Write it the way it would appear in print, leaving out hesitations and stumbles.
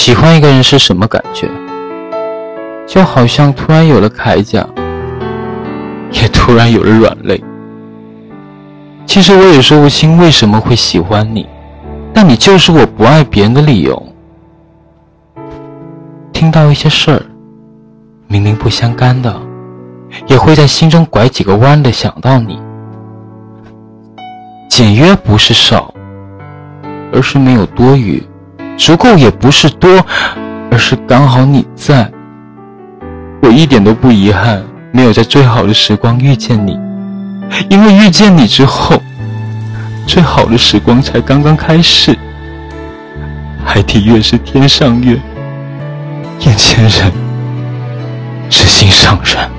喜欢一个人是什么感觉？就好像突然有了铠甲，也突然有了软肋。其实我也说不清为什么会喜欢你，但你就是我不爱别人的理由。听到一些事儿，明明不相干的，也会在心中拐几个弯的想到你。简约不是少，而是没有多余；足够也不是多，而是刚好你在。我一点都不遗憾没有在最好的时光遇见你，因为遇见你之后，最好的时光才刚刚开始。海底月是天上月，眼前人是心上人。